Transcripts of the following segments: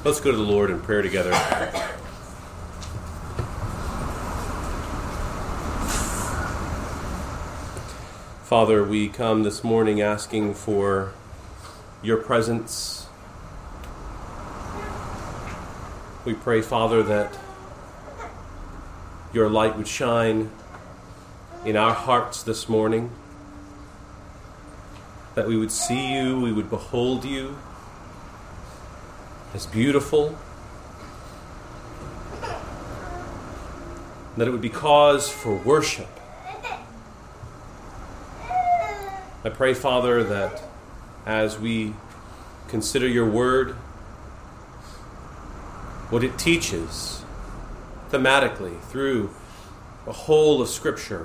Let's go to the Lord in prayer together. Father, we come this morning asking for your presence. We pray, Father, that your light would shine in our hearts this morning, that we would see you, we would behold you as beautiful, that it would be cause for worship. I pray, Father, that as we consider your word, what it teaches thematically through the whole of Scripture,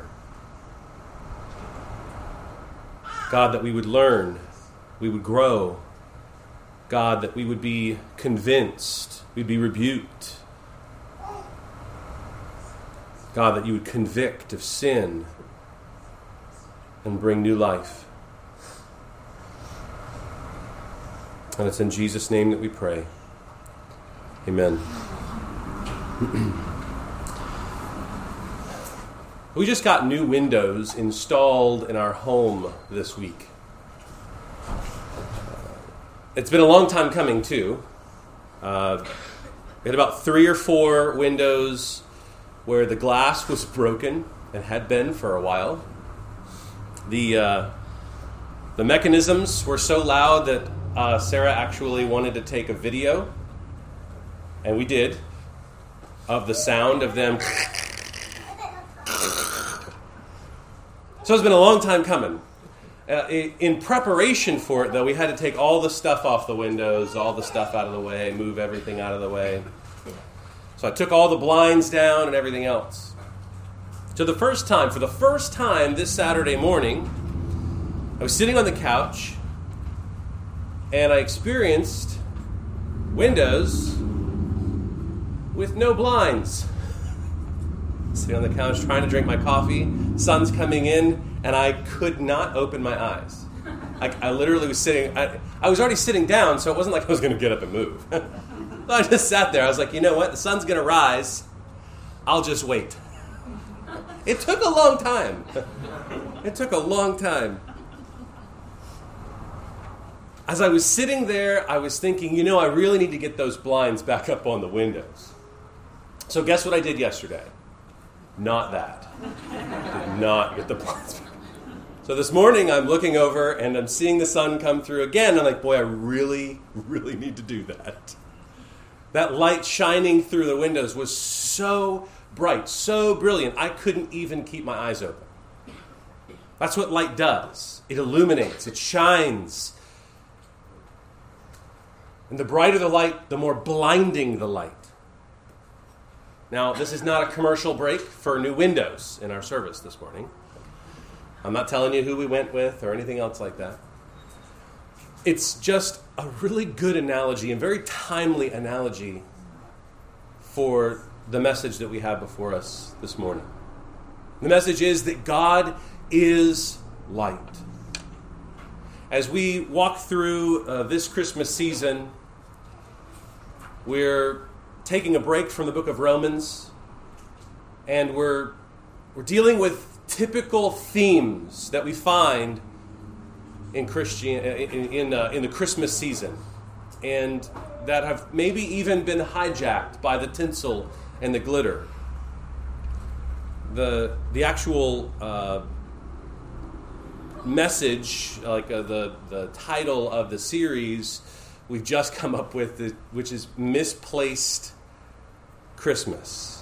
God, that we would learn, we would grow, God, that we would be convinced, we'd be rebuked. God, that you would convict of sin and bring new life. And it's in Jesus' name that we pray. Amen. We just got new windows installed in our home this week. It's been a long time coming, too. We had about 3 or 4 windows where the glass was broken and had been for a while. The mechanisms were so loud that Sarah actually wanted to take a video, and we did, of the sound of them. So it's been a long time coming. In preparation for it, though, we had to take all the stuff off the windows, all the stuff out of the way, move everything out of the way. So I took all the blinds down and everything else. For the first time this Saturday morning, I was sitting on the couch, and I experienced windows with no blinds. Sitting on the couch trying to drink my coffee, sun's coming in, and I could not open my eyes. I literally was sitting, I was already sitting down, so it wasn't like I was going to get up and move. I just sat there. I was like, you know what? The sun's going to rise. I'll just wait. It took a long time. It took a long time. As I was sitting there, I was thinking, I really need to get those blinds back up on the windows. So guess what I did yesterday? Not that. Did not get the blinds back. So this morning I'm looking over and I'm seeing the sun come through again. I'm like, boy, I really, really need to do that. That light shining through the windows was so bright, so brilliant, I couldn't even keep my eyes open. That's what light does. It illuminates, it shines. And the brighter the light, the more blinding the light. Now, this is not a commercial break for new windows in our service this morning. I'm not telling you who we went with or anything else like that. It's just a really good analogy and very timely analogy for the message that we have before us this morning. The message is that God is light. As we walk through this Christmas season, we're taking a break from the book of Romans, and we're dealing with typical themes that we find in the Christmas season, and that have maybe even been hijacked by the tinsel and the glitter. The actual message, like the title of the series we've just come up with, which is Misplaced Christmas.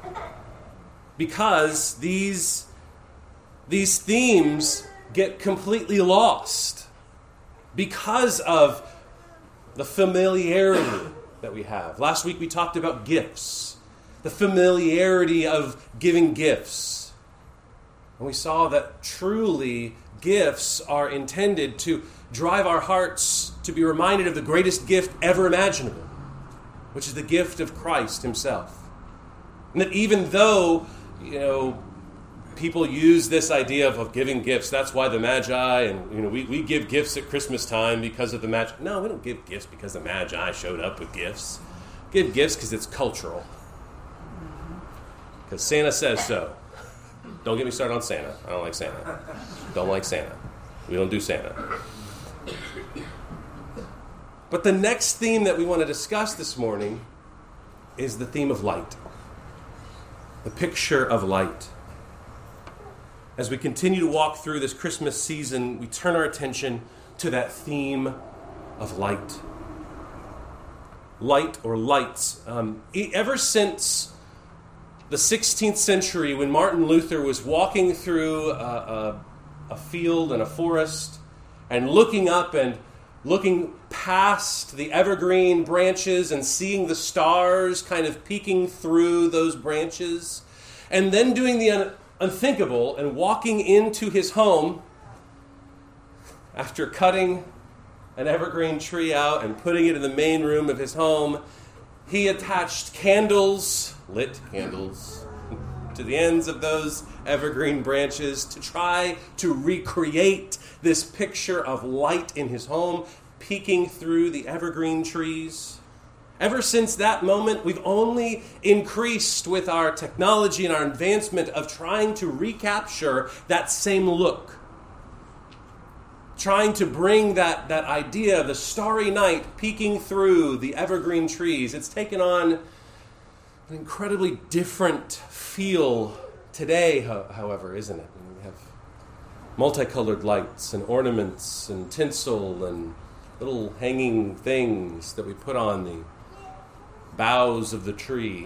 Because these themes get completely lost because of the familiarity that we have. Last week we talked about gifts, the familiarity of giving gifts. And we saw that truly gifts are intended to drive our hearts to be reminded of the greatest gift ever imaginable, which is the gift of Christ himself. And that even though, people use this idea of giving gifts. That's why the Magi, and we give gifts at Christmas time because of the Magi. No, we don't give gifts because the Magi showed up with gifts. We give gifts because it's cultural. Because Santa says so. Don't get me started on Santa. I don't like Santa. Don't like Santa. We don't do Santa. But the next theme that we want to discuss this morning is the theme of light. The picture of light. As we continue to walk through this Christmas season, we turn our attention to that theme of light. Light or lights. Ever since the 16th century, when Martin Luther was walking through a field and a forest and looking up and looking past the evergreen branches and seeing the stars kind of peeking through those branches, and then doing the unthinkable and walking into his home after cutting an evergreen tree out and putting it in the main room of his home, he attached candles, lit candles, to the ends of those evergreen branches to try to recreate this picture of light in his home, peeking through the evergreen trees. Ever since that moment, we've only increased with our technology and our advancement of trying to recapture that same look. Trying to bring that idea of the starry night peeking through the evergreen trees. It's taken on an incredibly different feel today, however, isn't it? We have multicolored lights and ornaments and tinsel and little hanging things that we put on the boughs of the tree.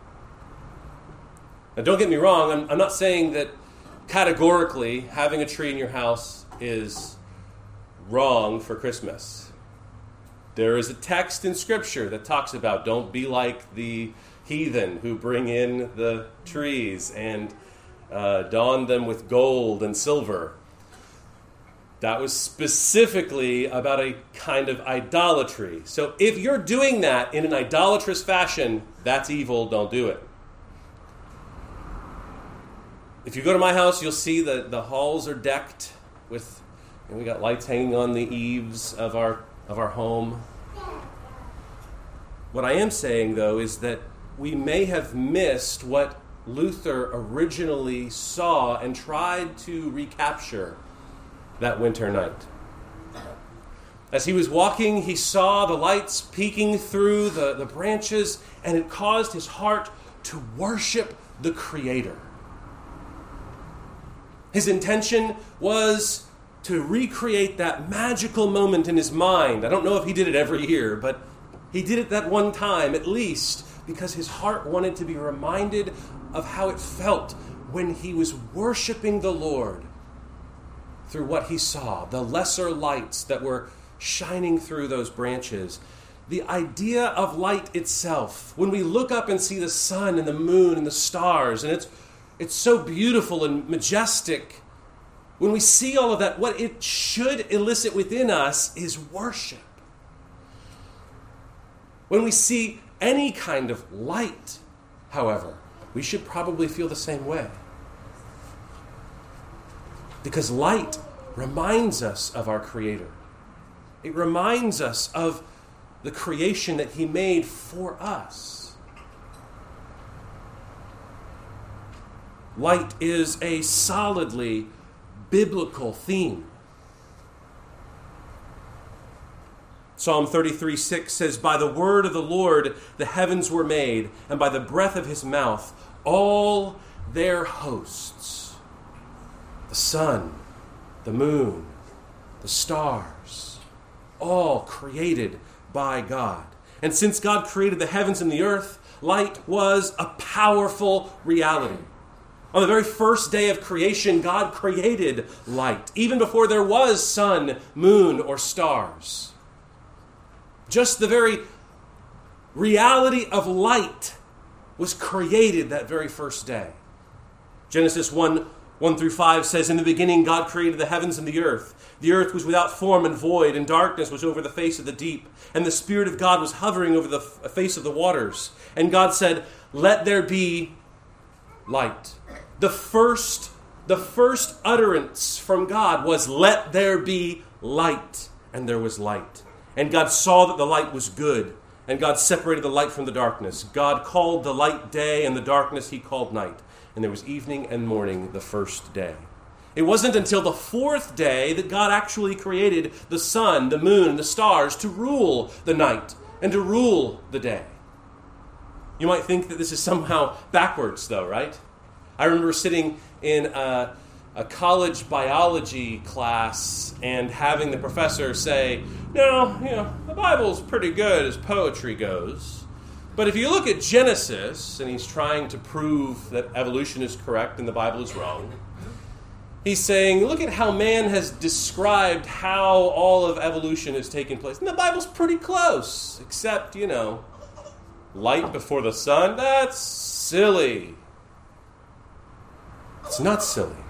Now, don't get me wrong, I'm not saying that categorically having a tree in your house is wrong for Christmas. There is a text in Scripture that talks about don't be like the heathen who bring in the trees and adorn them with gold and silver. That was specifically about a kind of idolatry. So if you're doing that in an idolatrous fashion, that's evil, don't do it. If you go to my house, you'll see that the halls are decked with, we got lights hanging on the eaves of our home. What I am saying, though, is that we may have missed what Luther originally saw and tried to recapture that winter night. As he was walking, he saw the lights peeking through the branches, and it caused his heart to worship the Creator. His intention was to recreate that magical moment in his mind. I don't know if he did it every year, but he did it that one time at least, because his heart wanted to be reminded of how it felt when he was worshiping the Lord through what he saw, the lesser lights that were shining through those branches. The idea of light itself, when we look up and see the sun and the moon and the stars, and it's so beautiful and majestic, when we see all of that, what it should elicit within us is worship. When we see any kind of light, however, we should probably feel the same way. Because light reminds us of our Creator. It reminds us of the creation that He made for us. Light is a solidly biblical theme. Psalm 33:6 says, "By the word of the Lord the heavens were made, and by the breath of His mouth all their hosts." The sun, the moon, the stars, all created by God. And since God created the heavens and the earth, light was a powerful reality. On the very first day of creation, God created light, even before there was sun, moon, or stars. Just the very reality of light was created that very first day. Genesis 1:1-5 says, "In the beginning God created the heavens and the earth. The earth was without form and void, and darkness was over the face of the deep. And the Spirit of God was hovering over the face of the waters. And God said, 'Let there be light.' The first utterance from God was, "Let there be light," and there was light. And God saw that the light was good, and God separated the light from the darkness. God called the light day, and the darkness he called night. And there was evening and morning the first day. It wasn't until the fourth day that God actually created the sun, the moon, and the stars to rule the night and to rule the day. You might think that this is somehow backwards, though, right? I remember sitting in a college biology class and having the professor say, "No, the Bible's pretty good as poetry goes. But if you look at Genesis," and he's trying to prove that evolution is correct and the Bible is wrong, he's saying, "Look at how man has described how all of evolution has taken place. And the Bible's pretty close, except, light before the sun, that's silly." It's not silly.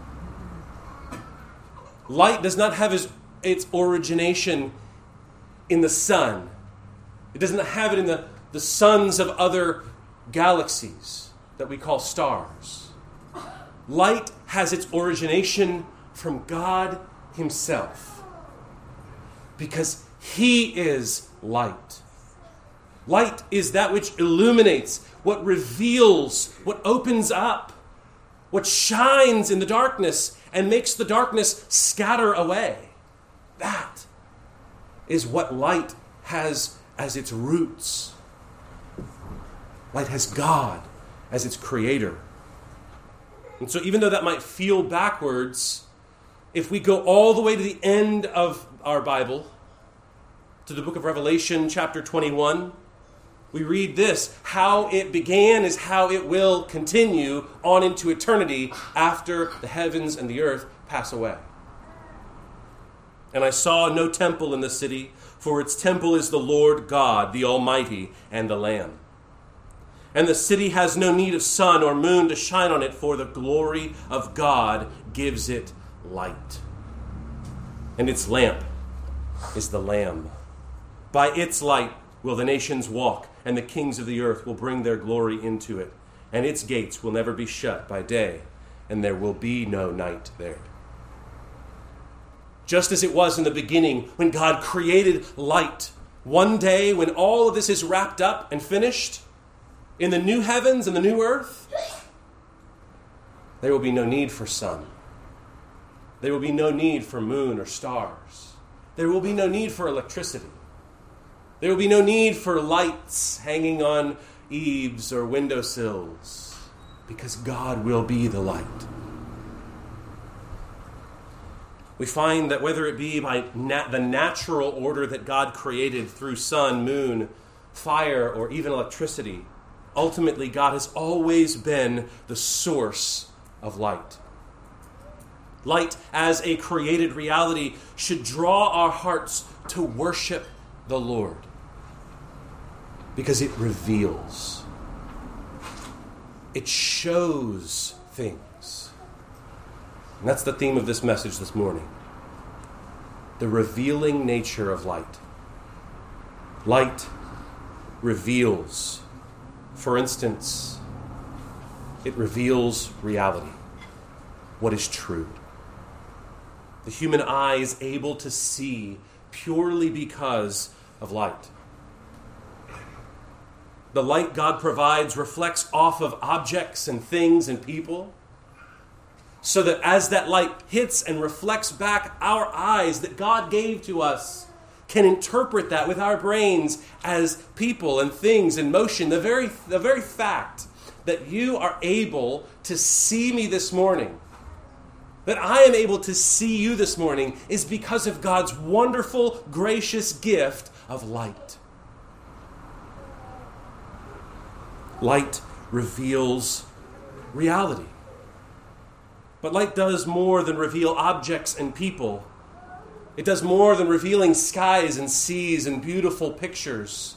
Light does not have its origination in the sun. It doesn't have it in the suns of other galaxies that we call stars. Light has its origination from God himself, because he is light. Light is that which illuminates, what reveals, what opens up, what shines in the darkness and makes the darkness scatter away. That is what light has as its roots. Light has God as its creator. And so even though that might feel backwards, if we go all the way to the end of our Bible, to the book of Revelation, chapter 21, we read this: "How it began is how it will continue on into eternity after the heavens and the earth pass away. And I saw no temple in the city, for its temple is the Lord God, the Almighty, and the Lamb. And the city has no need of sun or moon to shine on it, for the glory of God gives it light. And its lamp is the Lamb. By its light will the nations walk, and the kings of the earth will bring their glory into it. And its gates will never be shut by day, and there will be no night there." Just as it was in the beginning when God created light, one day when all of this is wrapped up and finished, in the new heavens and the new earth, there will be no need for sun. There will be no need for moon or stars. There will be no need for electricity. There will be no need for lights hanging on eaves or windowsills, because God will be the light. We find that whether it be by the natural order that God created through sun, moon, fire, or even electricity, ultimately God has always been the source of light. Light as a created reality should draw our hearts to worship the Lord, because it reveals. It shows things. And that's the theme of this message this morning. The revealing nature of light. Light reveals. For instance, it reveals reality, what is true. The human eye is able to see purely because of light. The light God provides reflects off of objects and things and people, so that as that light hits and reflects back, our eyes that God gave to us can interpret that with our brains as people and things in motion. The very fact that you are able to see me this morning, that I am able to see you this morning, is because of God's wonderful, gracious gift of light. Light reveals reality. But light does more than reveal objects and people. It does more than revealing skies and seas and beautiful pictures.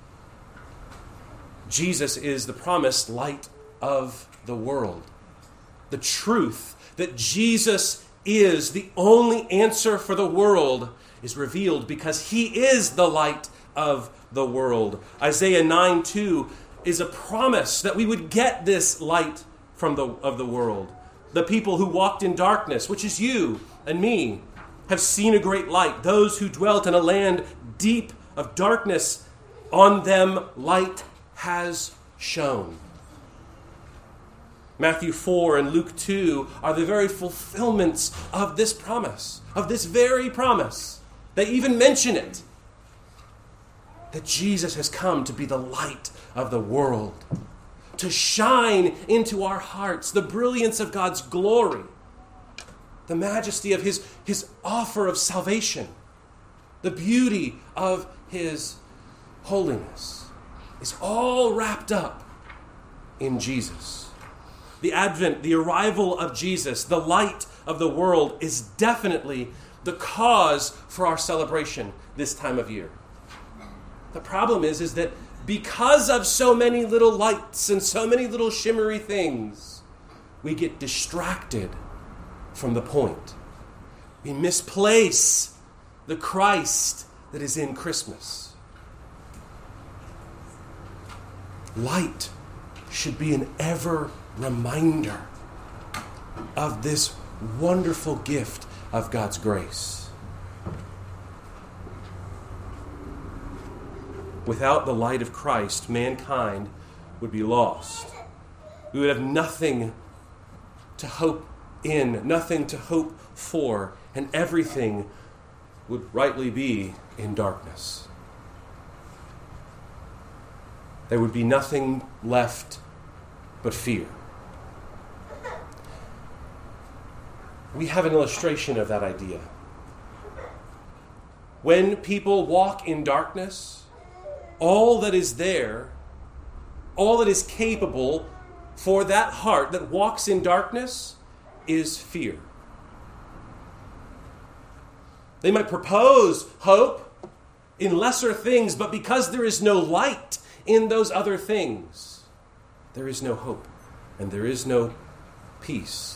Jesus is the promised light of the world. The truth that Jesus is the only answer for the world is revealed because he is the light of the world. Isaiah 9:2 is a promise that we would get this light of the world. The people who walked in darkness, which is you and me, have seen a great light. Those who dwelt in a land deep of darkness, on them light has shone. Matthew 4 and Luke 2 are the very fulfillments of this promise, of this very promise. They even mention it, that Jesus has come to be the light of the world, to shine into our hearts the brilliance of God's glory, the majesty of his offer of salvation, the beauty of his holiness is all wrapped up in Jesus. The advent, the arrival of Jesus, the light of the world, is definitely the cause for our celebration this time of year. The problem is that because of so many little lights and so many little shimmery things, we get distracted from the point. We misplace the Christ that is in Christmas. Light should be an ever reminder of this wonderful gift of God's grace. Without the light of Christ, mankind would be lost. We would have nothing to hope in, nothing to hope for, and everything would rightly be in darkness. There would be nothing left but fear. We have an illustration of that idea. When people walk in darkness, all that is there, all that is capable for that heart that walks in darkness is fear. They might propose hope in lesser things, but because there is no light in those other things, there is no hope and there is no peace.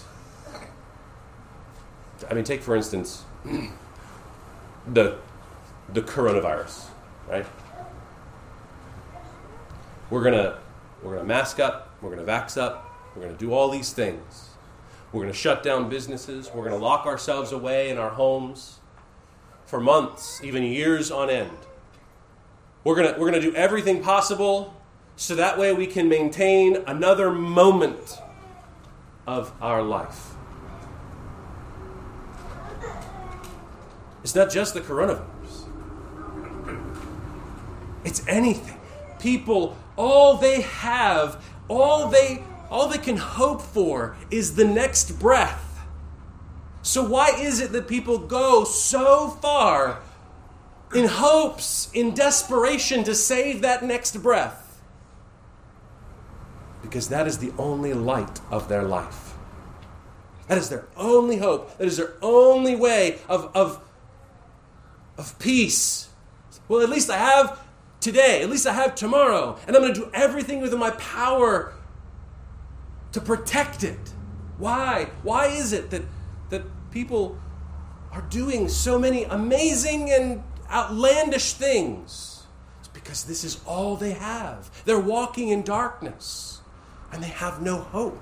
I mean, take for instance the coronavirus, right? We're gonna mask up, we're gonna vax up, we're gonna do all these things. We're gonna shut down businesses, we're gonna lock ourselves away in our homes for months, even years on end. We're gonna do everything possible so that way we can maintain another moment of our life. It's not just the coronavirus. It's anything. People, all they have, all they can hope for is the next breath. So why is it that people go so far in hopes, in desperation to save that next breath? Because that is the only light of their life. That is their only hope. That is their only way of peace. Well, at least I have today. At least I have tomorrow. And I'm going to do everything within my power to protect it. Why? Why is it that people are doing so many amazing and outlandish things? It's because this is all they have. They're walking in darkness and they have no hope.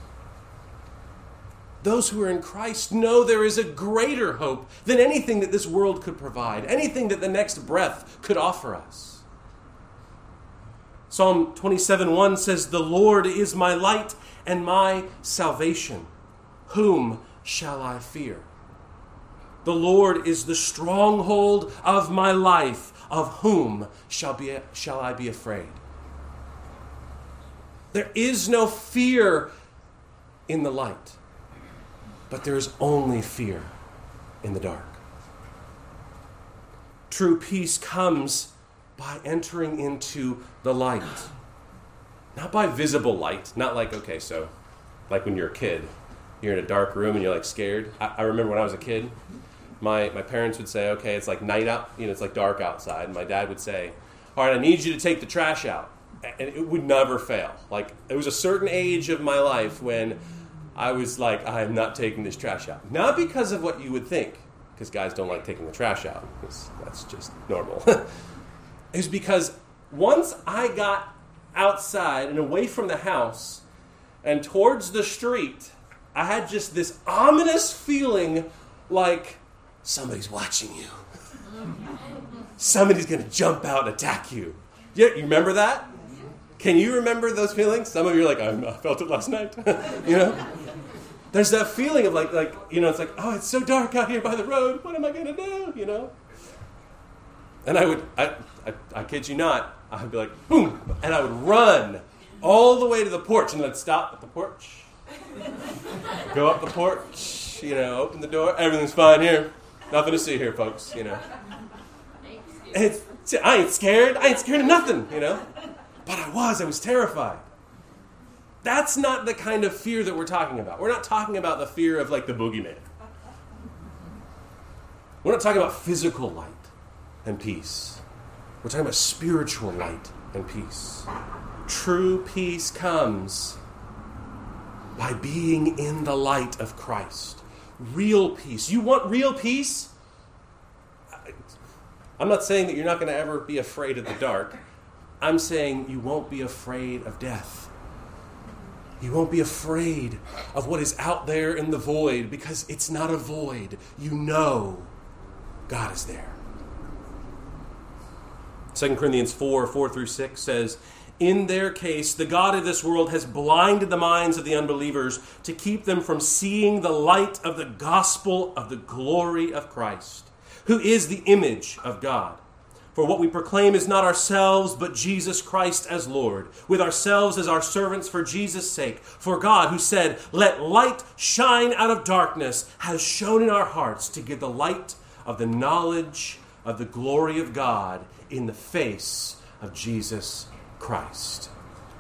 Those who are in Christ know there is a greater hope than anything that this world could provide, anything that the next breath could offer us. Psalm 27:1 says, "The Lord is my light and my salvation. Whom shall I fear? The Lord is the stronghold of my life. Of whom shall I be afraid?" There is no fear in the light. But there is only fear in the dark. True peace comes by entering into the light. Not by visible light. Not like, like when you're a kid, you're in a dark room and you're like scared. I remember when I was a kid, my parents would say, okay, it's like night out, it's like dark outside. And my dad would say, all right, I need you to take the trash out. And it would never fail. Like, there was a certain age of my life when I was like, I am not taking this trash out. Not because of what you would think, because guys don't like taking the trash out. That's just normal. It was because once I got outside and away from the house, and towards the street, I had just this ominous feeling like somebody's watching you. Somebody's going to jump out and attack you. Yeah, you remember that? Can you remember those feelings? Some of you are like, I felt it last night. You know? There's that feeling of like, it's like, oh, it's so dark out here by the road. What am I going to do? You know? And I kid you not, I'd be like, boom, and I would run all the way to the porch, and then I'd stop at the porch, go up the porch, open the door, everything's fine here. Nothing to see here, folks, And I ain't scared of nothing, But I was terrified. That's not the kind of fear that we're talking about. We're not talking about the fear of like the boogeyman. We're not talking about physical light and peace. We're talking about spiritual light and peace. True peace comes by being in the light of Christ. Real peace. You want real peace? I'm not saying that you're not going to ever be afraid of the dark. I'm saying you won't be afraid of death. You won't be afraid of what is out there in the void, because it's not a void. You know God is there. 2 Corinthians 4:4-6 says, in their case, the God of this world has blinded the minds of the unbelievers to keep them from seeing the light of the gospel of the glory of Christ, who is the image of God. For what we proclaim is not ourselves, but Jesus Christ as Lord, with ourselves as our servants for Jesus' sake. For God, who said, let light shine out of darkness, has shone in our hearts to give the light of the knowledge of the glory of God in the face of Jesus Christ.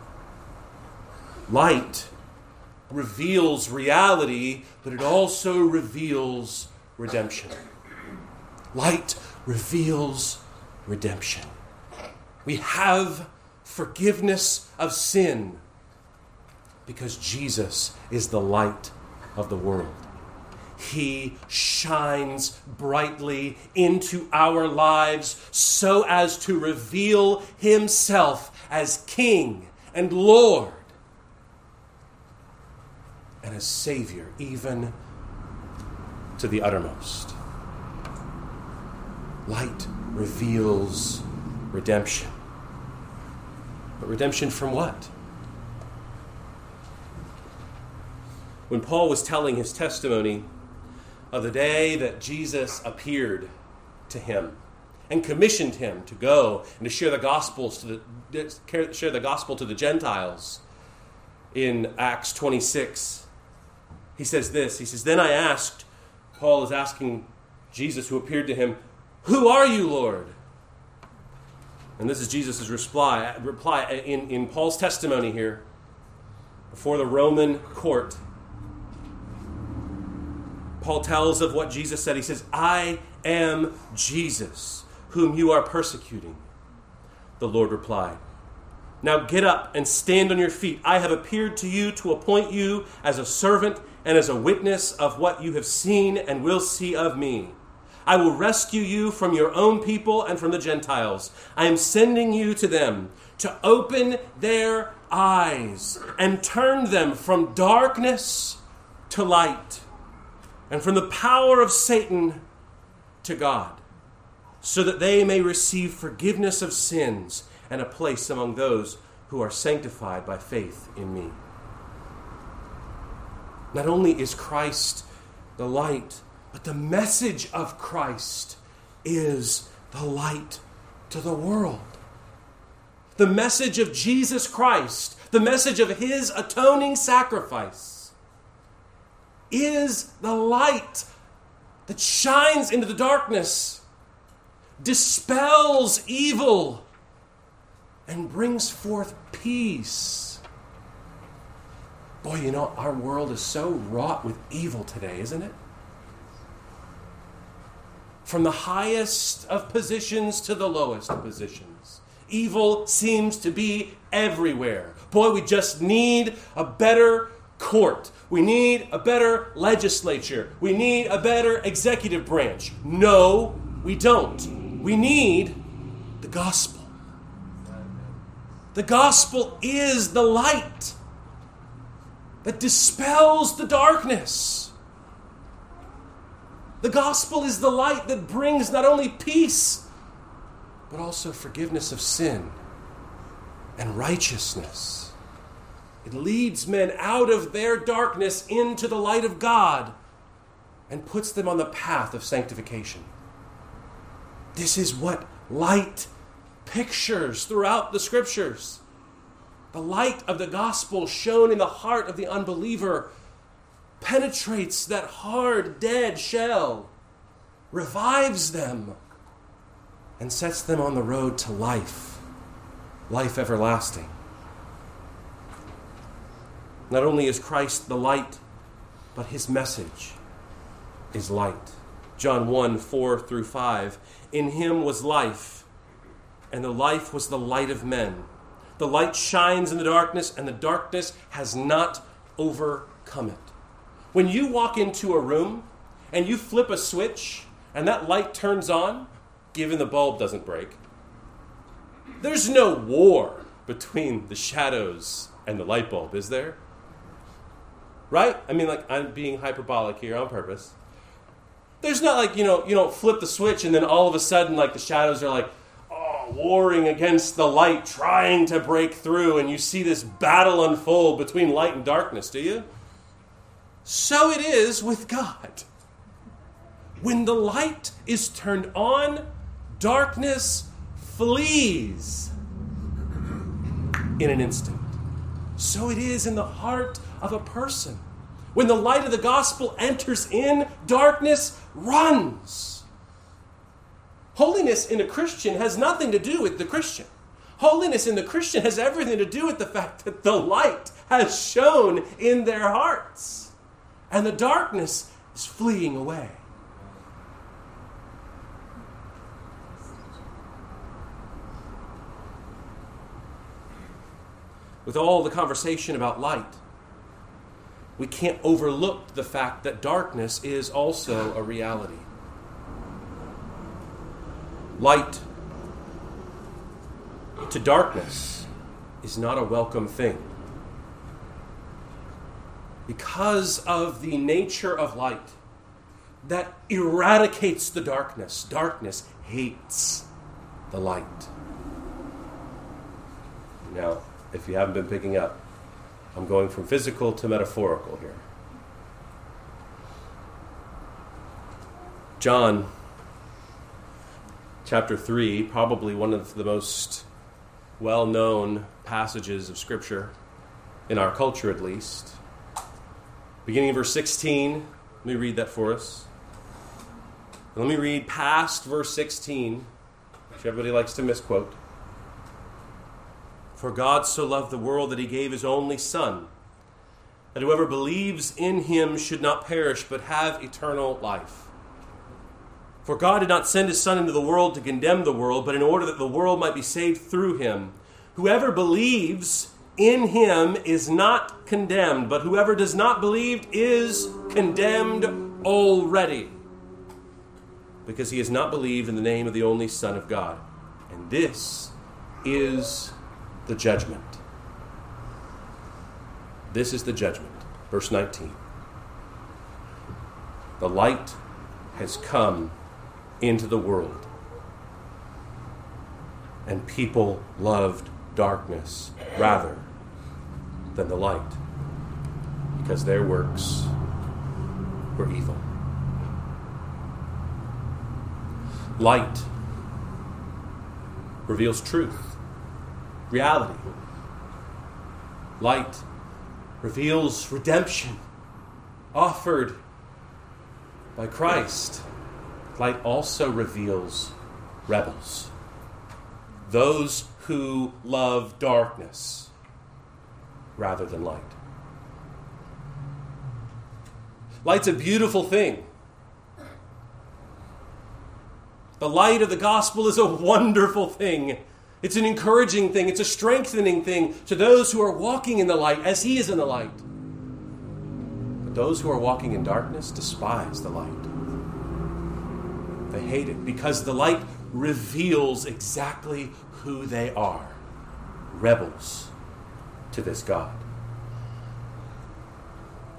Light reveals reality, but it also reveals redemption. Light reveals redemption. We have forgiveness of sin because Jesus is the light of the world. He shines brightly into our lives so as to reveal himself as King and Lord and as Savior, even to the uttermost. Light reveals redemption. But redemption from what? When Paul was telling his testimony of the day that Jesus appeared to him and commissioned him to go and to share the gospel to the Gentiles in Acts 26, he says this. He says, then I asked, Paul is asking Jesus who appeared to him, who are you, Lord? And this is Jesus' reply in Paul's testimony here before the Roman court. Paul tells of what Jesus said. He says, I am Jesus, whom you are persecuting. The Lord replied, now get up and stand on your feet. I have appeared to you to appoint you as a servant and as a witness of what you have seen and will see of me. I will rescue you from your own people and from the Gentiles. I am sending you to them to open their eyes and turn them from darkness to light and from the power of Satan to God, so that they may receive forgiveness of sins and a place among those who are sanctified by faith in me. Not only is Christ the light, but the message of Christ is the light to the world. The message of Jesus Christ, the message of his atoning sacrifice, is the light that shines into the darkness, dispels evil, and brings forth peace. Boy, our world is so wrought with evil today, isn't it? From the highest of positions to the lowest of positions. Evil seems to be everywhere. Boy, we just need a better court. We need a better legislature. We need a better executive branch. No, we don't. We need the gospel. The gospel is the light. that dispels the darkness. The gospel is the light that brings not only peace, but also forgiveness of sin and righteousness. It leads men out of their darkness into the light of God and puts them on the path of sanctification. This is what light pictures throughout the Scriptures. The light of the gospel shone in the heart of the unbeliever penetrates that hard, dead shell, revives them, and sets them on the road to life, life everlasting. Not only is Christ the light, but his message is light. John 1:4-5. In him was life, and the life was the light of men. The light shines in the darkness, and the darkness has not overcome it. When you walk into a room and you flip a switch and that light turns on, given the bulb doesn't break, there's no war between the shadows and the light bulb, is there? Right? I mean, like, I'm being hyperbolic here on purpose. There's not like, you don't flip the switch and then all of a sudden, like, the shadows are like, warring against the light, trying to break through, and you see this battle unfold between light and darkness, do you? So it is with God. When the light is turned on, darkness flees in an instant. So it is in the heart of a person. When the light of the gospel enters in, darkness runs. Holiness in a Christian has nothing to do with the Christian. Holiness in the Christian has everything to do with the fact that the light has shone in their hearts, and the darkness is fleeing away. With all the conversation about light, we can't overlook the fact that darkness is also a reality. Light to darkness is not a welcome thing. Because of the nature of light that eradicates the darkness, darkness hates the light. Now, if you haven't been picking up, I'm going from physical to metaphorical here. John Chapter 3, probably one of the most well-known passages of Scripture, in our culture at least. Beginning of verse 16, let me read that for us. And let me read past verse 16, which everybody likes to misquote. For God so loved the world that he gave his only Son, that whoever believes in him should not perish but have eternal life. For God did not send his Son into the world to condemn the world, but in order that the world might be saved through him. Whoever believes in him is not condemned, but whoever does not believe is condemned already, because he has not believed in the name of the only Son of God. And this is the judgment. This is the judgment. Verse 19. The light has come into the world, and people loved darkness rather than the light, because their works were evil. Light reveals truth, reality. Light reveals redemption offered by Christ. Light also reveals rebels, those who love darkness rather than light. Light's a beautiful thing. The light of the gospel is a wonderful thing. It's an encouraging thing. It's a strengthening thing to those who are walking in the light as he is in the light. But those who are walking in darkness despise the light. They hate it because the light reveals exactly who they are. Rebels to this God.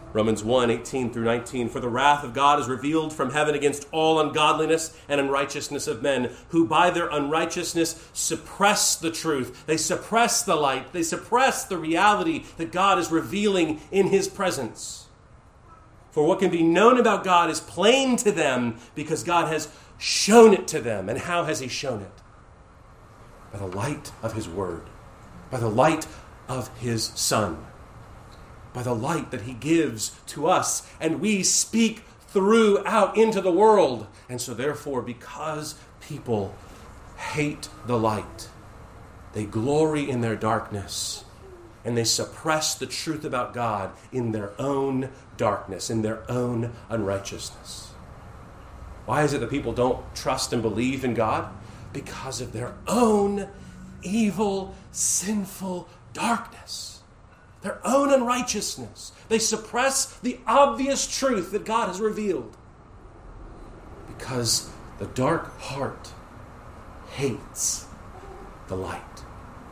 Romans 1:18 through 19, "For the wrath of God is revealed from heaven against all ungodliness and unrighteousness of men, who by their unrighteousness suppress the truth." They suppress the light. They suppress the reality that God is revealing in his presence. "For what can be known about God is plain to them, because God has shown it to them." And how has he shown it? By the light of his word, by the light of his Son, by the light that he gives to us, and we speak through out into the world. And so therefore, because people hate the light, they glory in their darkness, and they suppress the truth about God in their own darkness, in their own unrighteousness. Why is it that people don't trust and believe in God? Because of their own evil, sinful darkness. Their own unrighteousness. They suppress the obvious truth that God has revealed. Because the dark heart hates the light.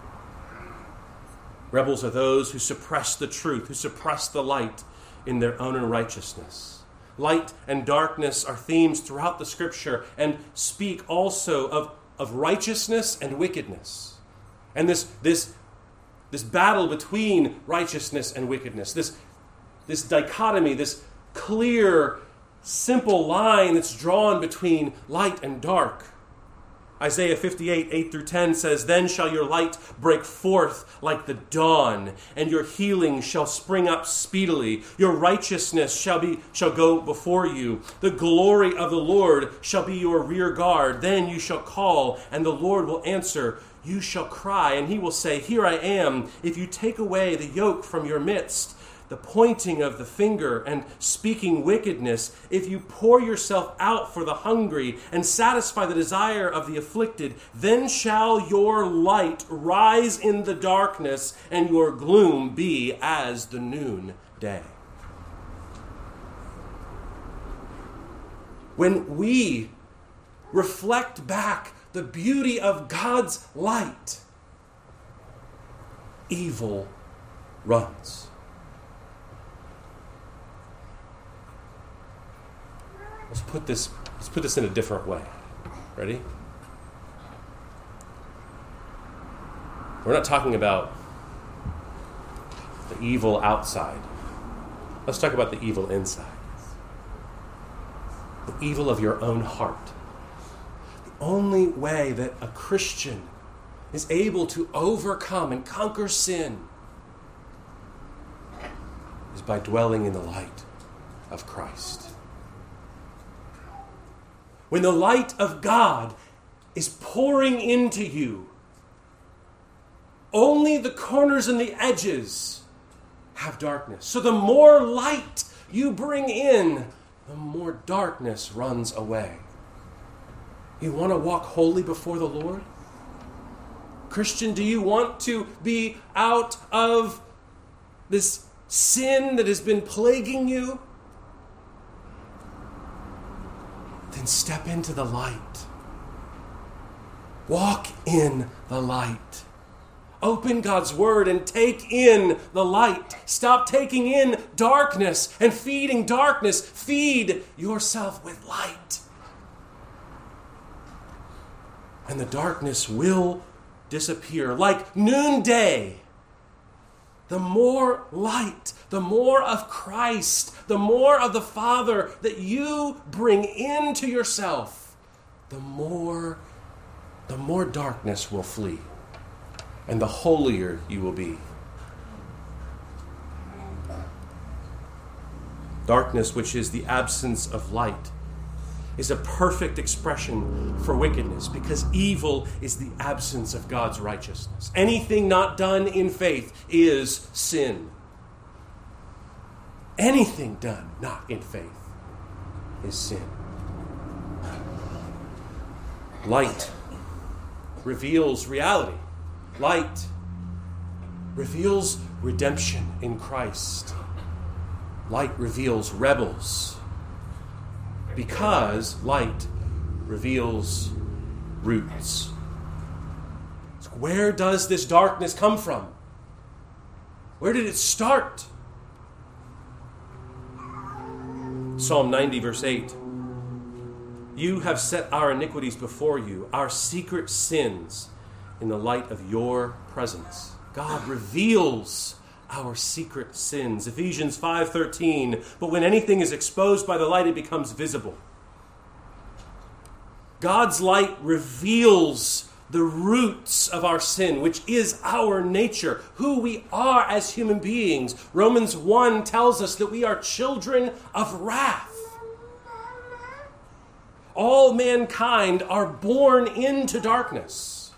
Rebels are those who suppress the truth, who suppress the light in their own unrighteousness. Light and darkness are themes throughout the Scripture and speak also of righteousness and wickedness. And this battle between righteousness and wickedness, this dichotomy, this clear, simple line that's drawn between light and dark. Isaiah 58, 8 through 10 says, "Then shall your light break forth like the dawn, and your healing shall spring up speedily. Your righteousness shall go before you. The glory of the Lord shall be your rear guard. Then you shall call, and the Lord will answer. You shall cry, and he will say, 'Here I am.' If you take away the yoke from your midst, the pointing of the finger and speaking wickedness, if you pour yourself out for the hungry and satisfy the desire of the afflicted, then shall your light rise in the darkness and your gloom be as the noonday." When we reflect back the beauty of God's light, evil runs. Let's put this in a different way. Ready? We're not talking about the evil outside. Let's talk about the evil inside. The evil of your own heart. The only way that a Christian is able to overcome and conquer sin is by dwelling in the light of Christ. When the light of God is pouring into you, only the corners and the edges have darkness. So the more light you bring in, the more darkness runs away. You want to walk holy before the Lord? Christian, do you want to be out of this sin that has been plaguing you? Then step into the light. Walk in the light. Open God's word and take in the light. Stop taking in darkness and feeding darkness. Feed yourself with light. And the darkness will disappear like noonday. The more light, the more of Christ, the more of the Father that you bring into yourself, the more darkness will flee, and the holier you will be. Darkness, which is the absence of light, is a perfect expression for wickedness, because evil is the absence of God's righteousness. Anything not done in faith is sin. Anything done not in faith is sin. Light reveals reality. Light reveals redemption in Christ. Light reveals rebels, because light reveals roots. So where does this darkness come from? Where did it start? Psalm 90, verse 8. You have set our iniquities before you, our secret sins, in the light of your presence. God reveals our secret sins. Ephesians 5:13. But when anything is exposed by the light, it becomes visible. God's light reveals the roots of our sin, which is our nature, who we are as human beings. Romans 1 tells us that we are children of wrath. All mankind are born into darkness.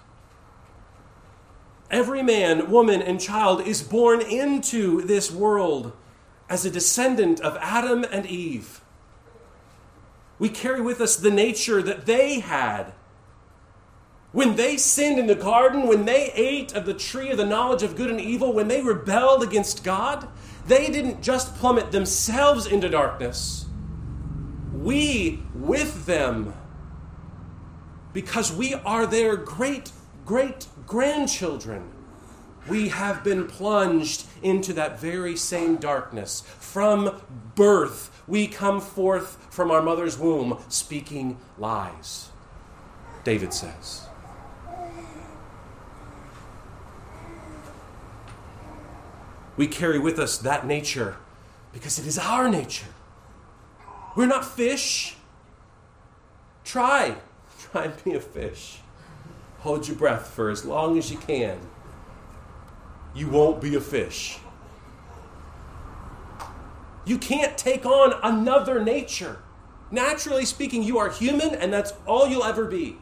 Every man, woman, and child is born into this world as a descendant of Adam and Eve. We carry with us the nature that they had. When they sinned in the garden, when they ate of the tree of the knowledge of good and evil, when they rebelled against God, they didn't just plummet themselves into darkness. We with them, because we are their great-great-grandchildren, we have been plunged into that very same darkness. From birth, we come forth from our mother's womb speaking lies, David says. We carry with us that nature because it is our nature. We're not fish. Try and be a fish. Hold your breath for as long as you can. You won't be a fish. You can't take on another nature. Naturally speaking, you are human, and that's all you'll ever be.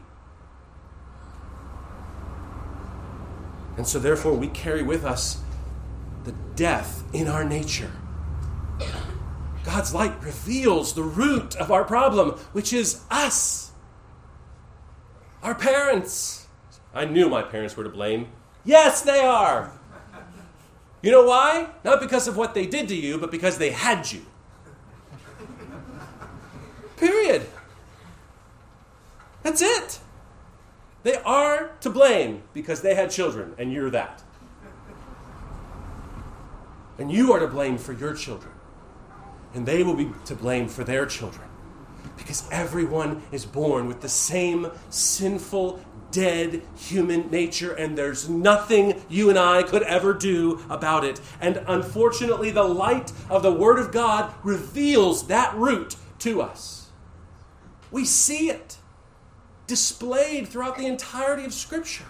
And so therefore, we carry with us the death in our nature. God's light reveals the root of our problem, which is us. Our parents. I knew my parents were to blame. Yes, they are. You know why? Not because of what they did to you, but because they had you. Period. That's it. They are to blame because they had children, and you're that. And you are to blame for your children. And they will be to blame for their children. Because everyone is born with the same sinful, dead human nature, and there's nothing you and I could ever do about it. And unfortunately, the light of the Word of God reveals that root to us. We see it displayed throughout the entirety of Scripture.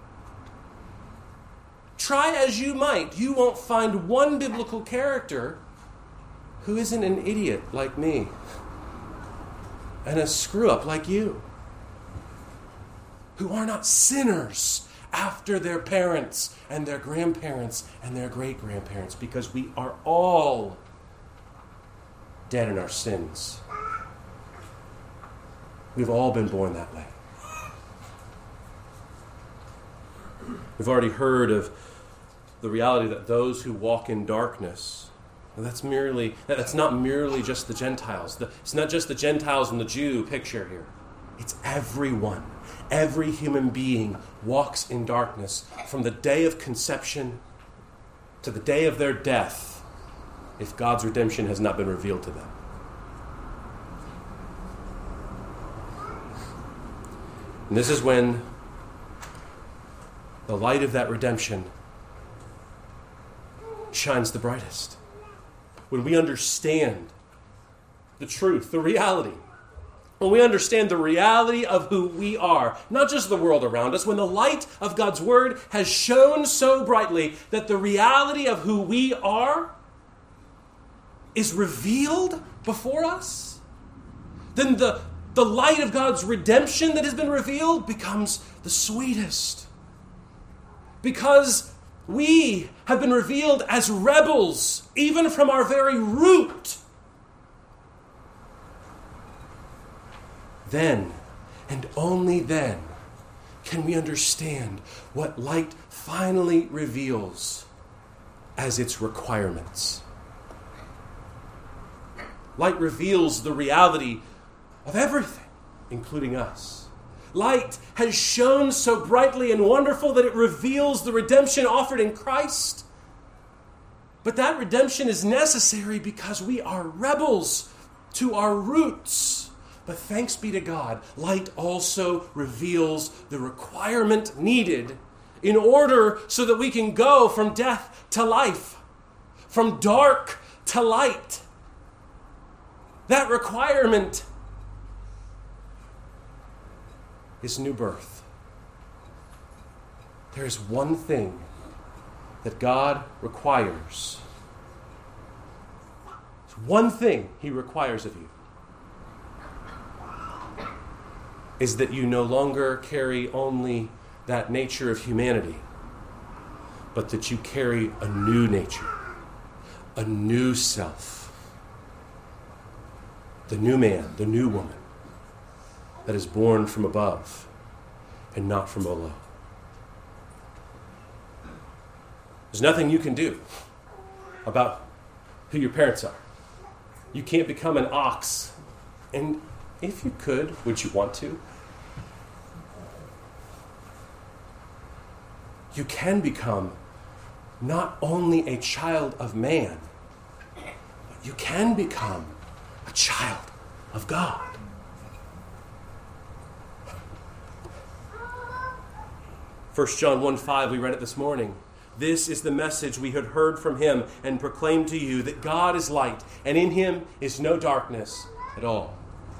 Try as you might, you won't find one biblical character who isn't an idiot like me and a screw-up like you, who are not sinners after their parents and their grandparents and their great-grandparents, because we are all dead in our sins. We've all been born that way. We've already heard of the reality that those who walk in darkness, and that's not merely just the Gentiles. It's not just the Gentiles and the Jew picture here. It's everyone. Every human being walks in darkness from the day of conception to the day of their death if God's redemption has not been revealed to them. And this is when the light of that redemption shines the brightest. When we understand the truth, the reality. When we understand the reality of who we are, not just the world around us, when the light of God's Word has shone so brightly that the reality of who we are is revealed before us, then the light of God's redemption that has been revealed becomes the sweetest. Because we have been revealed as rebels, even from our very root. Then, and only then, can we understand what light finally reveals as its requirements. Light reveals the reality of everything, including us. Light has shone so brightly and wonderful that it reveals the redemption offered in Christ. But that redemption is necessary because we are rebels. to our roots. But thanks be to God, light also reveals the requirement needed in order so that we can go from death to life, from dark to light. That requirement is new birth. There is one thing that God requires. It's one thing He requires of you. Is that you no longer carry only that nature of humanity, but that you carry a new nature, a new self. The new man, the new woman that is born from above and not from below. There's nothing you can do about who your parents are. You can't become an ox. And if you could, would you want to? You can become not only a child of man, but you can become a child of God. First John 1:5, we read it this morning. This is the message we had heard from Him and proclaimed to you, that God is light, and in Him is no darkness at all.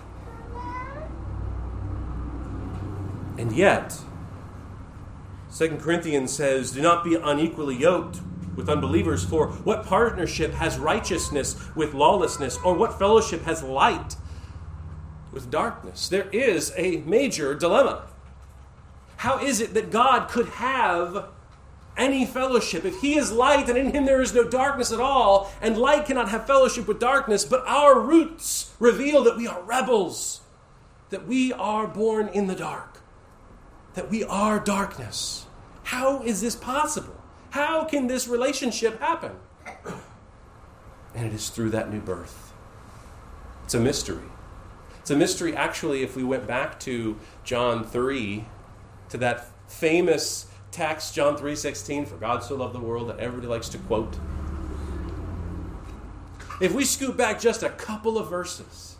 And yet, 2 Corinthians says, do not be unequally yoked with unbelievers, for what partnership has righteousness with lawlessness, or what fellowship has light with darkness? There is a major dilemma. How is it that God could have any fellowship? If He is light and in Him there is no darkness at all, and light cannot have fellowship with darkness, but our roots reveal that we are rebels, that we are born in the dark, that we are darkness. How is this possible? How can this relationship happen? And it is through that new birth. It's a mystery. It's a mystery, actually, if we went back to John 3, to that famous text, John 3:16, for God so loved the world, that everybody likes to quote. If we scoot back just a couple of verses,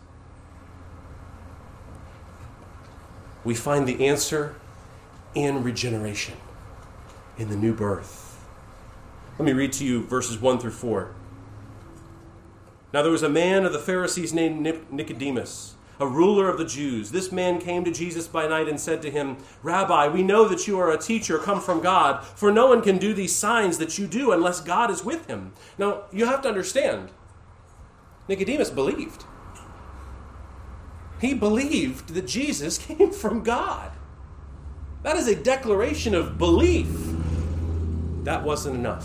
we find the answer in regeneration, in the new birth. Let me read to you verses 1 through 4. Now there was a man of the Pharisees named Nicodemus, a ruler of the Jews. This man came to Jesus by night and said to him, Rabbi, we know that you are a teacher come from God, for no one can do these signs that you do unless God is with him. Now, you have to understand, Nicodemus believed. He believed that Jesus came from God. That is a declaration of belief. That wasn't enough.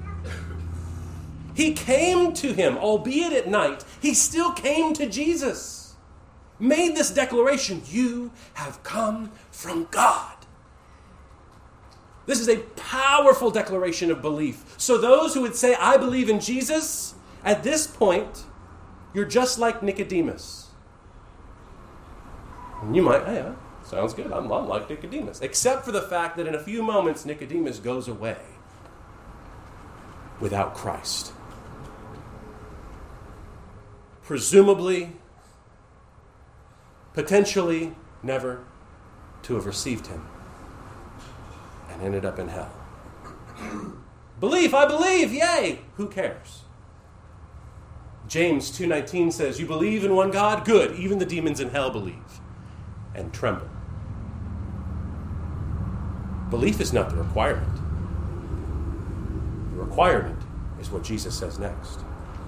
He came to him, albeit at night. He still came to Jesus. Made this declaration, you have come from God. This is a powerful declaration of belief. So those who would say, I believe in Jesus, at this point, you're just like Nicodemus. And you might, yeah, sounds good. I'm like Nicodemus. Except for the fact that in a few moments, Nicodemus goes away without Christ. Presumably, potentially, never to have received him, and ended up in hell. Belief, I believe, yay! Who cares? James 2:19 says, you believe in one God? Good. Even the demons in hell believe and tremble. Belief is not the requirement. The requirement is what Jesus says next.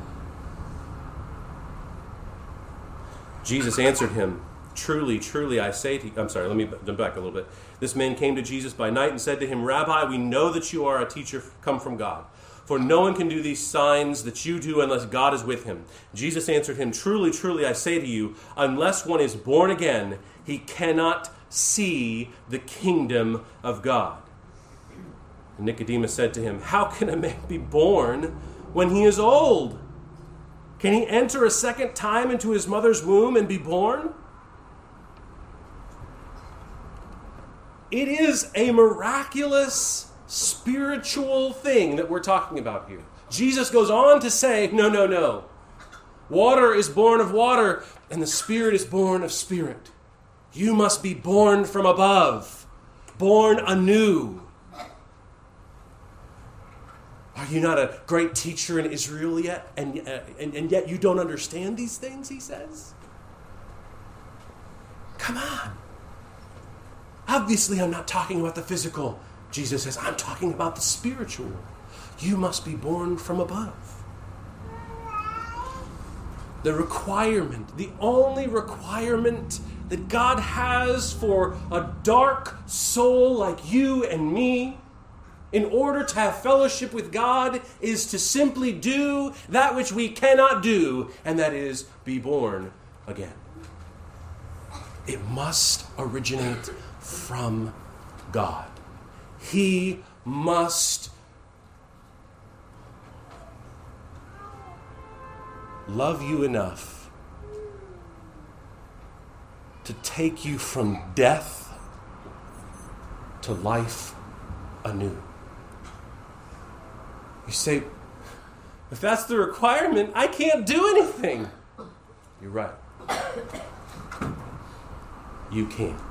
Jesus answered him, truly, truly, I say to you... I'm sorry, let me jump back a little bit. This man came to Jesus by night and said to him, Rabbi, we know that you are a teacher come from God, for no one can do these signs that you do unless God is with him. Jesus answered him, truly, truly, I say to you, unless one is born again, he cannot see the kingdom of God. And Nicodemus said to him, how can a man be born when he is old? Can he enter a second time into his mother's womb and be born? It is a miraculous spiritual thing that we're talking about here. Jesus goes on to say, no. Water is born of water, and the Spirit is born of spirit. You must be born from above, born anew. Are you not a great teacher in Israel yet? And yet you don't understand these things, he says? Come on. Obviously, I'm not talking about the physical. Jesus says, I'm talking about the spiritual. You must be born from above. The requirement, the only requirement that God has for a dark soul like you and me, in order to have fellowship with God, is to simply do that which we cannot do, and that is be born again. It must originate from God. He must love you enough to take you from death to life anew. You say, if that's the requirement, I can't do anything. You're right. You can't.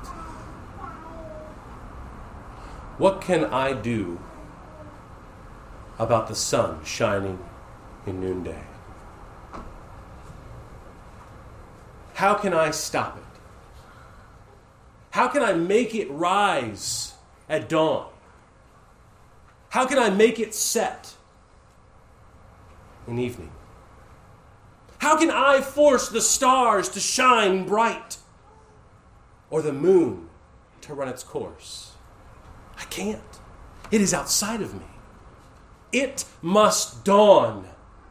What can I do about the sun shining in noonday? How can I stop it? How can I make it rise at dawn? How can I make it set in evening? How can I force the stars to shine bright or the moon to run its course? I can't. It is outside of me. It must dawn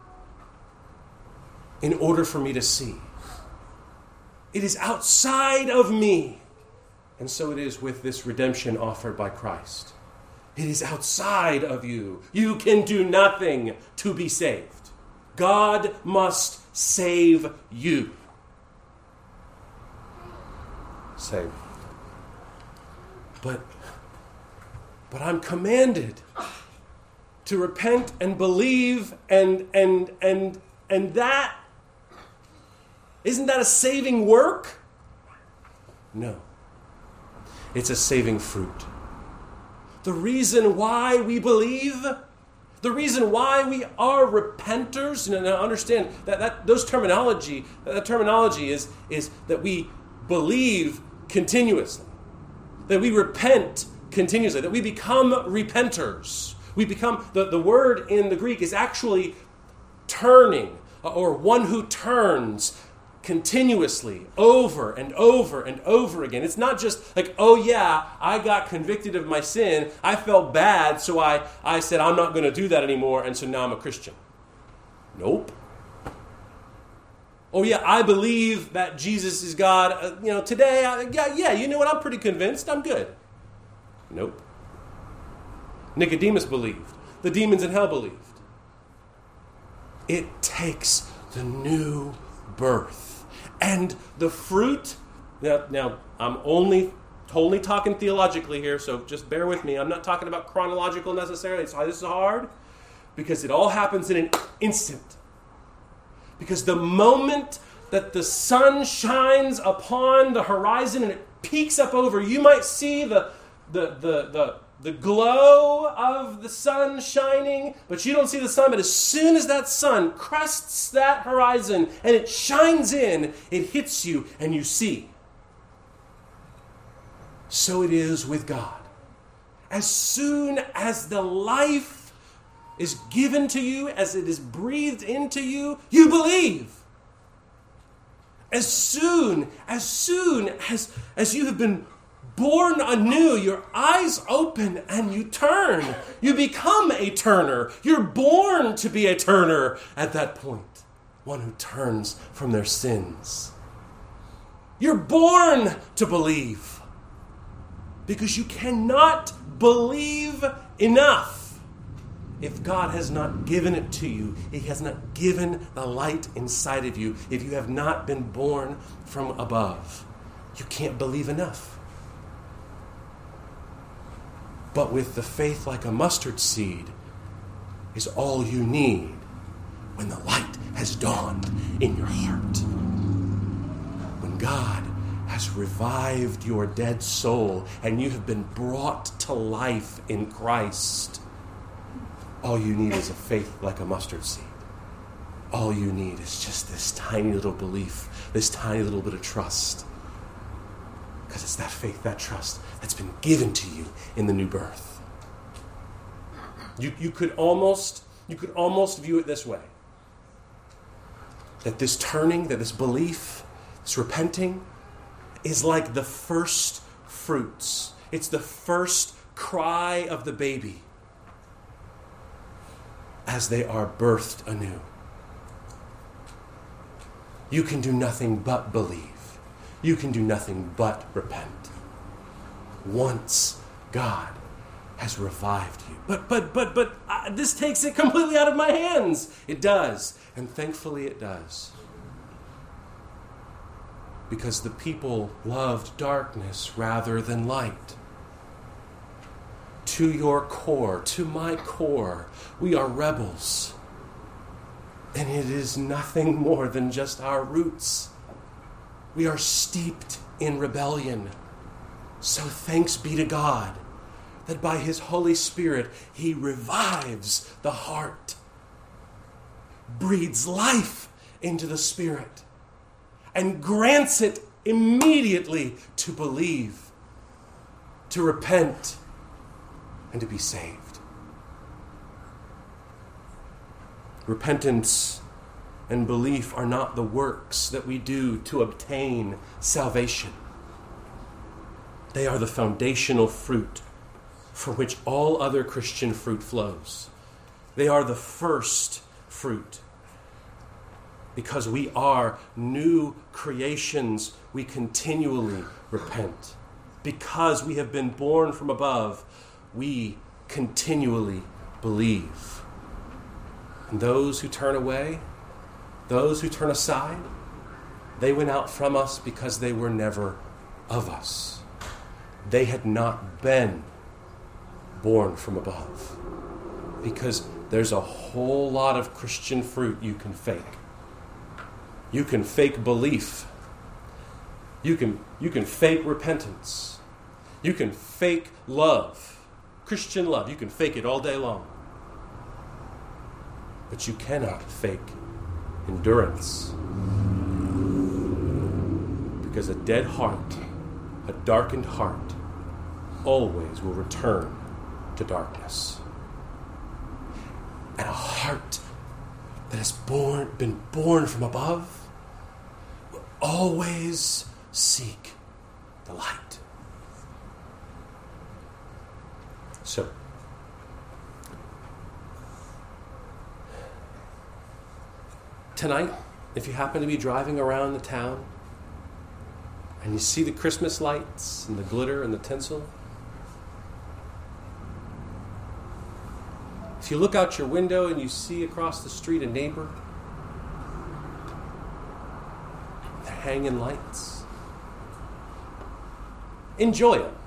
in order for me to see. It is outside of me. And so it is with this redemption offered by Christ. It is outside of you. You can do nothing to be saved. God must save you. Save. But I'm commanded to repent and believe, and that, isn't that a saving work? No. It's a saving fruit. The reason why we believe, the reason why we are repenters, now understand that terminology is that we believe continuously, that we repent continuously, that we become repenters. We become, the word in the Greek is actually turning, or one who turns continuously, over and over and over again. It's not just like, oh yeah, I got convicted of my sin, I felt bad, so I said I'm not going to do that anymore, and so now I'm a Christian. Nope. Oh yeah, I believe that Jesus is God. Today, you know what, I'm pretty convinced, I'm good. Nope. Nicodemus believed. The demons in hell believed. It takes the new birth. And the fruit, now I'm only talking theologically here, so just bear with me. I'm not talking about chronological necessarily. This is hard because it all happens in an instant. Because the moment that the sun shines upon the horizon and it peaks up over, you might see the glow of the sun shining, but you don't see the sun. But as soon as that sun crests that horizon and it shines in, it hits you and you see. So it is with God. As soon as the life is given to you, as it is breathed into you, you believe. As soon as you have been born anew, your eyes open and you turn. You become a turner. You're born to be a turner at that point. One who turns from their sins. You're born to believe. Because you cannot believe enough if God has not given it to you. He has not given the light inside of you. If you have not been born from above, you can't believe enough. But with the faith like a mustard seed is all you need when the light has dawned in your heart. When God has revived your dead soul and you have been brought to life in Christ, all you need is a faith like a mustard seed. All you need is just this tiny little belief, this tiny little bit of trust. Because it's that faith, that trust that's been given to you in the new birth. You could almost view it this way. That this turning, that this belief, this repenting is like the first fruits. It's the first cry of the baby as they are birthed anew. You can do nothing but believe. You can do nothing but repent. Once God has revived you. But this takes it completely out of my hands. It does. And thankfully it does. Because the people loved darkness rather than light. To your core, to my core, we are rebels. And it is nothing more than just our roots. We are steeped in rebellion. So thanks be to God that by His Holy Spirit, He revives the heart, breathes life into the spirit, and grants it immediately to believe, to repent, and to be saved. Repentance and belief are not the works that we do to obtain salvation. They are the foundational fruit from which all other Christian fruit flows. They are the first fruit. Because we are new creations, we continually repent. Because we have been born from above, we continually believe. And those who turn away, those who turn aside, they went out from us because they were never of us. They had not been born from above. Because there's a whole lot of Christian fruit you can fake. You can fake belief. You can fake repentance. You can fake love. Christian love. You can fake it all day long. But you cannot fake endurance. Because a dead heart, a darkened heart, always will return to darkness. And a heart that has been born from above will always seek the light. So, tonight, if you happen to be driving around the town and you see the Christmas lights and the glitter and the tinsel, if you look out your window and you see across the street a neighbor, they're hanging lights, enjoy them.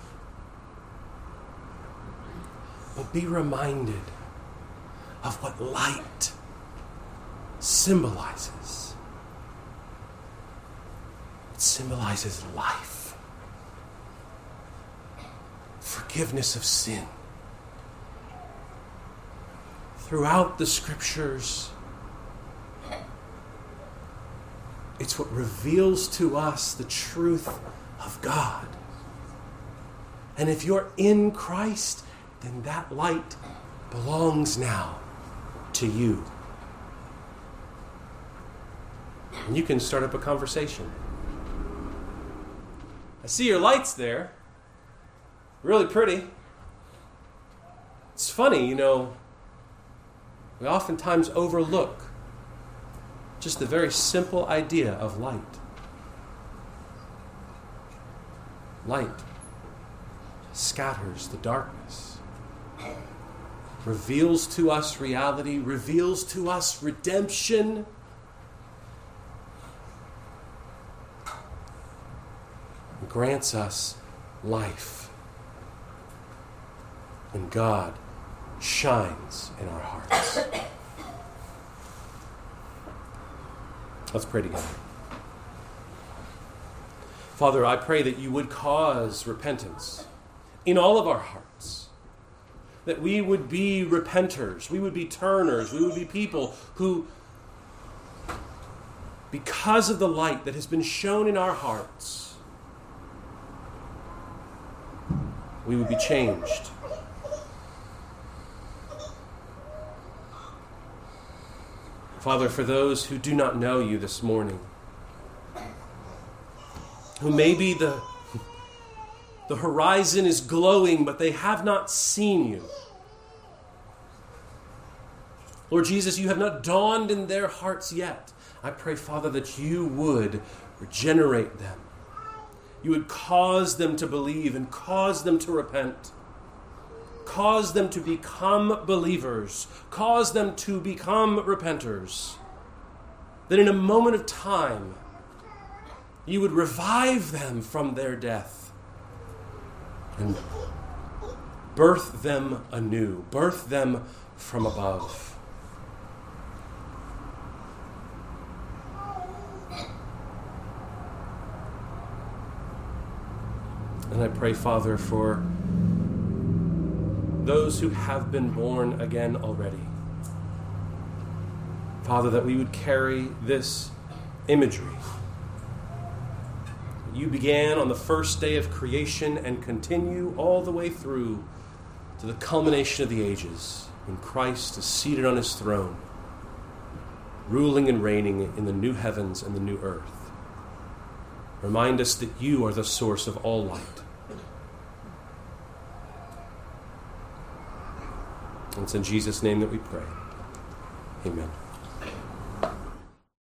But be reminded of what light symbolizes. It symbolizes life, forgiveness of sin. Throughout the Scriptures, it's what reveals to us the truth of God. And if you're in Christ, then that light belongs now to you. And you can start up a conversation. I see your lights there. Really pretty. It's funny, we oftentimes overlook just the very simple idea of light. Light scatters the darkness, reveals to us reality, reveals to us redemption. Grants us life. And God shines in our hearts. Let's pray together. Father, I pray that you would cause repentance in all of our hearts, that we would be repenters, we would be turners, we would be people who, because of the light that has been shown in our hearts, we would be changed. Father, for those who do not know you this morning, who maybe the horizon is glowing, but they have not seen you. Lord Jesus, you have not dawned in their hearts yet. I pray, Father, that you would regenerate them. You would cause them to believe and cause them to repent. Cause them to become believers. Cause them to become repenters. That in a moment of time, you would revive them from their death and birth them anew, birth them from above. And I pray, Father, for those who have been born again already. Father, that we would carry this imagery. You began on the first day of creation and continue all the way through to the culmination of the ages, when Christ is seated on his throne, ruling and reigning in the new heavens and the new earth. Remind us that you are the source of all light. And it's in Jesus' name that we pray. Amen.